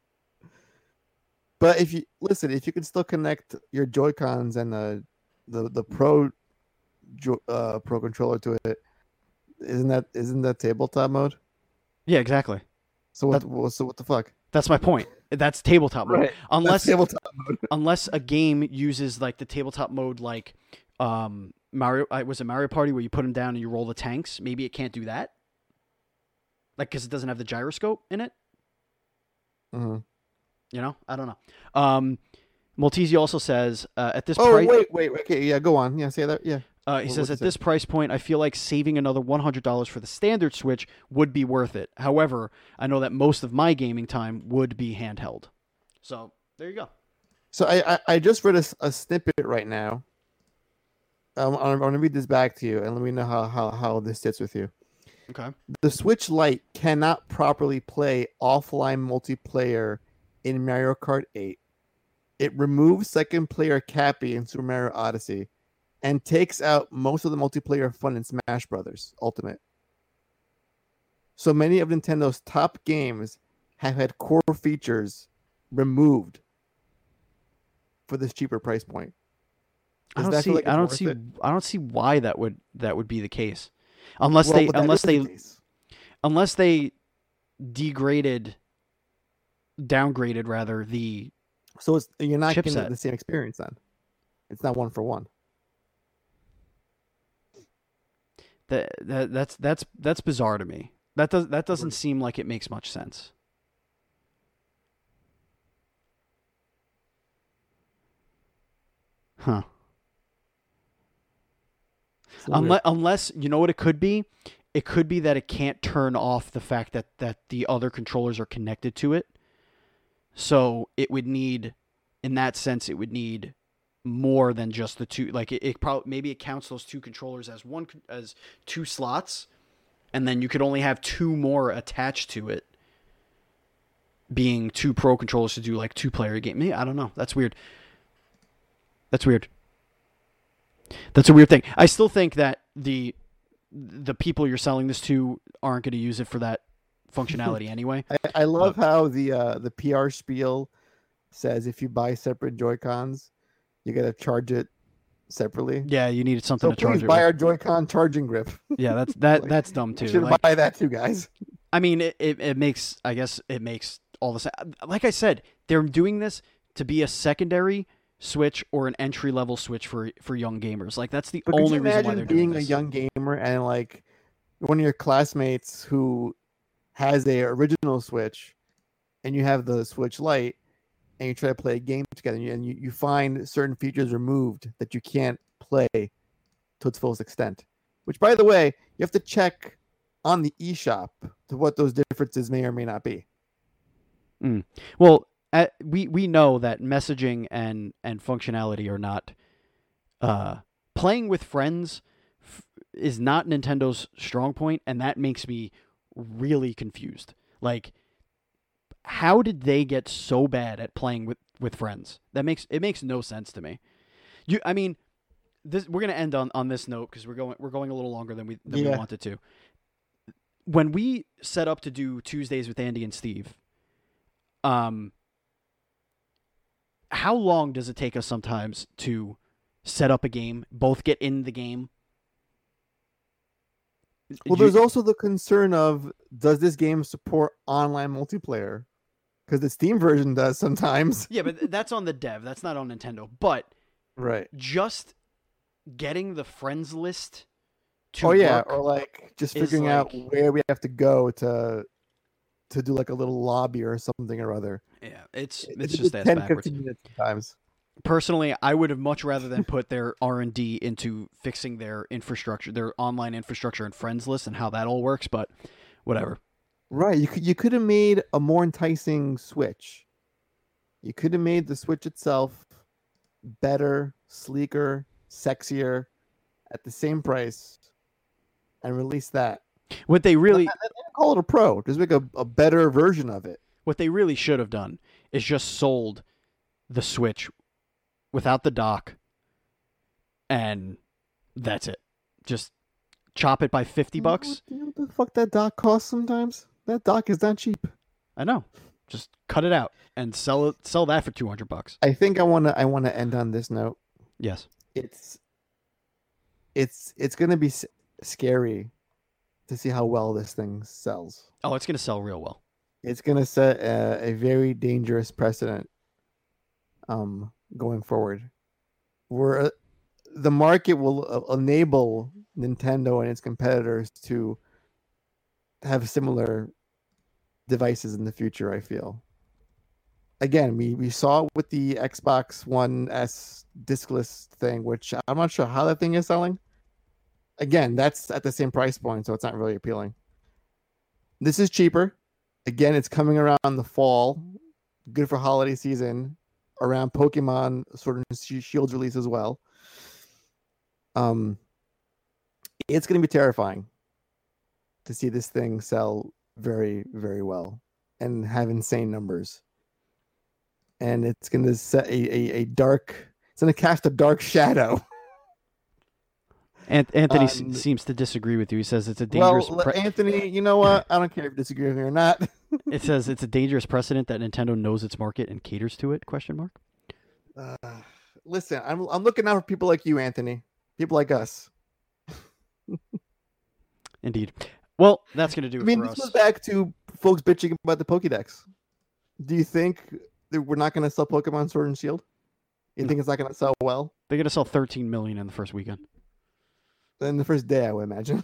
B: But if you listen, if you can still connect your Joy Cons and the the the Pro jo- uh, Pro controller to it, Isn't that isn't that tabletop mode?
A: Yeah, exactly.
B: So what?
A: That,
B: Well, so what the fuck?
A: that's my point. That's tabletop mode.
B: Right. That's
A: Unless
B: tabletop mode.
A: unless a game uses like the tabletop mode, like um Mario, uh, was it Mario Party where you put them down and you roll the tanks? Maybe it can't do that, like because it doesn't have the gyroscope in it.
B: hmm
A: You know, I don't know. Um, Maltese also says uh, at this
B: Oh
A: price,
B: wait, wait, okay, yeah, go on. Yeah, say that. Yeah.
A: uh, he
B: What-
A: says
B: what'd you
A: at
B: say?
A: this price point, I feel like saving another one hundred dollars for the standard Switch would be worth it. However, I know that most of my gaming time would be handheld. So there you go.
B: So I, I, I just read a, s- a snippet right now. Um, I'm, I'm going to read this back to you and let me know how, how, how this sits with you.
A: Okay.
B: The Switch Lite cannot properly play offline multiplayer in Mario Kart eight. It removes second player Cappy in Super Mario Odyssey and takes out most of the multiplayer fun in Smash Brothers Ultimate. So many of Nintendo's top games have had core features removed for this cheaper price point.
A: I
B: Does
A: don't
B: that feel
A: see.
B: like
A: I
B: it's
A: don't
B: worth
A: see.
B: it?
A: I don't see why that would that would be the case, unless
B: Well,
A: they
B: but that
A: unless
B: is the
A: they
B: case.
A: unless they degraded, downgraded rather the
B: So it's you're not getting
A: chipset.
B: the same experience then. It's not one for one.
A: that, that that's that's that's bizarre to me. That does that doesn't seem like it makes much sense. Huh.
B: It's a little
A: Unless,
B: weird.
A: unless you know what it could be, it could be that it can't turn off the fact that that the other controllers are connected to it. So it would need, in that sense, it would need more than just the two. Like it, it probably maybe it counts those two controllers as one con- as two slots, and then you could only have two more attached to it, being two pro controllers to do like two player game. Me, I don't know. That's weird. That's weird. That's a weird thing. I still think that the the people you're selling this to aren't going to use it for that functionality anyway.
B: I, I love how the uh, the P R spiel says if you buy separate Joy Cons, you got to charge it separately.
A: Yeah, you needed something
B: So
A: to charge
B: please
A: it
B: buy
A: with.
B: our Joy-Con charging grip.
A: Yeah, that's that
B: Like,
A: that's dumb
B: You
A: too.
B: should
A: Like,
B: buy that too, guys.
A: I mean, it, it, it makes I guess it makes all the sense. Like I said, they're doing this to be a secondary Switch or an entry level Switch for for young gamers. Like that's the
B: But could
A: only
B: you
A: reason why
B: imagine
A: they're doing
B: being a
A: this.
B: young gamer and like one of your classmates who has a original Switch and you have the Switch Lite and you try to play a game together and you, and you, you find certain features removed that you can't play to its fullest extent. Which, by the way, you have to check on the eShop to what those differences may or may not be.
A: Well, at, we we know that messaging and and functionality are not uh playing with friends f- is not Nintendo's strong point, and that makes me really confused. Like, how did they get so bad at playing with with friends? That makes it makes no sense to me. You, I mean, this we're gonna end on on this note because we're going we're going a little longer than we than we
B: Yeah.
A: wanted to. When we set up to do Tuesdays with Andy and Steve, um, how long does it take us sometimes to set up a game, both get in the game?
B: Well,
A: You-
B: there's also the concern of does this game support online multiplayer? Because the Steam version does sometimes.
A: yeah, but that's on the dev. That's not on Nintendo. But
B: Right.
A: just getting the friends list to
B: Oh yeah,
A: work,
B: or like just
A: is
B: figuring out
A: like-
B: where we have to go to to do like a little lobby or something or other.
A: yeah, it's
B: It-
A: it's
B: a
A: just
B: good
A: ass
B: ten,
A: backwards.
B: fifteen minutes sometimes.
A: Personally, I would have much rather than put their R and D into fixing their infrastructure, their online infrastructure and friends list and how that all works. But whatever.
B: Right. You could you could have made a more enticing Switch. You could have made the Switch itself better, sleeker, sexier at the same price and release that.
A: What they really
B: Not- not- not call it a pro. Just make a, a better version of it.
A: what they really should have done is just sold the Switch without the dock, and that's it. Just chop it by fifty
B: You know
A: bucks.
B: what- You know what the fuck that dock costs sometimes? That dock is not cheap.
A: I know. Just cut it out and sell it. Sell that for two hundred bucks.
B: I think I wanna I wanna end on this note.
A: Yes.
B: It's it's it's gonna be s- scary to see how well this thing sells.
A: Oh, it's going to sell real well.
B: It's going to set a, a very dangerous precedent um, going forward. Where the market will uh, enable Nintendo and its competitors to have similar devices in the future, I feel. Again, we, we saw with the Xbox One S discless thing, which I'm not sure how that thing is selling. Again, that's at the same price point, so it's not really appealing. This is cheaper. Again, it's coming around the fall. Good for holiday season. Around Pokemon Sword and Shield's release as well. Um, it's going to be terrifying to see this thing sell very, very well and have insane numbers. And it's going to set a, a, a dark, it's going to cast a dark shadow.
A: Anthony
B: um,
A: seems to disagree with you. He says it's a dangerous...
B: Well,
A: pre-
B: Anthony, you know what? I don't care if you disagree with me or not.
A: It says it's a dangerous precedent that Nintendo knows its market and caters to it, question mark.
B: Uh, listen, I'm I'm looking out for people like you, Anthony. People like us.
A: Indeed. Well, that's going to do it
B: I mean,
A: for
B: this
A: us.
B: goes back to folks bitching about the Pokédex. Do you think that we're not going to sell Pokemon Sword and Shield? You
A: No.
B: think it's not going to sell well?
A: They're going to sell thirteen million in the first weekend.
B: In the first day, I would imagine.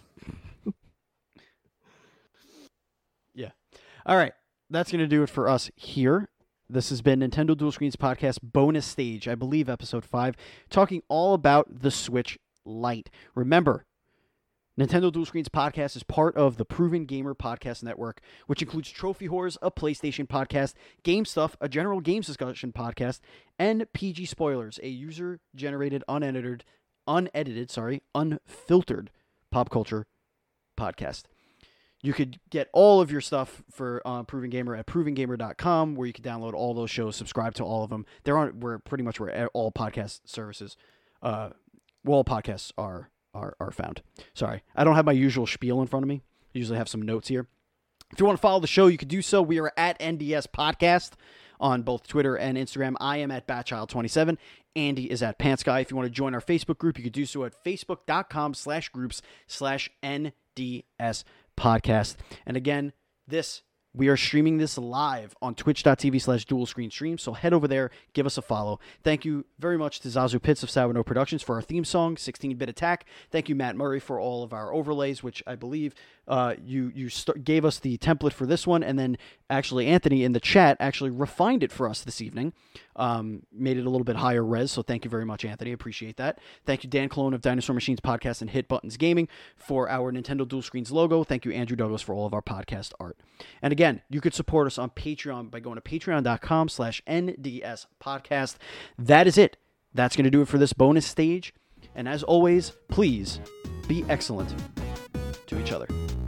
A: Yeah. All right. That's going to do it for us here. This has been Nintendo Dual Screens Podcast Bonus Stage, I believe, episode five, talking all about the Switch Lite. Remember, Nintendo Dual Screens Podcast is part of the Proven Gamer Podcast Network, which includes Trophy Whores, a PlayStation podcast, Game Stuff, a general games discussion podcast, and P G Spoilers, a user-generated, unedited, unedited, sorry, unfiltered pop culture podcast. You could get all of your stuff for uh, Proven Gamer at proven gamer dot com, where you can download all those shows, subscribe to all of them. They're on where pretty much where all podcast services, uh, well, all podcasts are are are found. Sorry, I don't have my usual spiel in front of me. I usually have some notes here. If you want to follow the show, you can do so. We are at N D S Podcast on both Twitter and Instagram. I am at Batchild twenty-seven. Andy is at PantsGuy. If you want to join our Facebook group, you can do so at facebook.com slash groups slash NDS podcast. And again, this, we are streaming this live on twitch.tv slash dual screen stream. So head over there, give us a follow. Thank you very much to Zazu Pitts of Sourdough Productions for our theme song, sixteen-bit Attack. Thank you, Matt Murray, for all of our overlays, which I believe uh, you you st- gave us the template for this one. And then actually Anthony in the chat actually refined it for us this evening. Um, made it a little bit higher res, so thank you very much, Anthony. Appreciate that. Thank you, Dan Colon of Dinosaur Machines Podcast and Hit Buttons Gaming for our Nintendo Dual Screens logo. Thank you, Andrew Douglas, for all of our podcast art. And again, you could support us on Patreon by going to patreon.com slash NDS podcast. That is it. That's going to do it for this bonus stage. And as always, please be excellent to each other.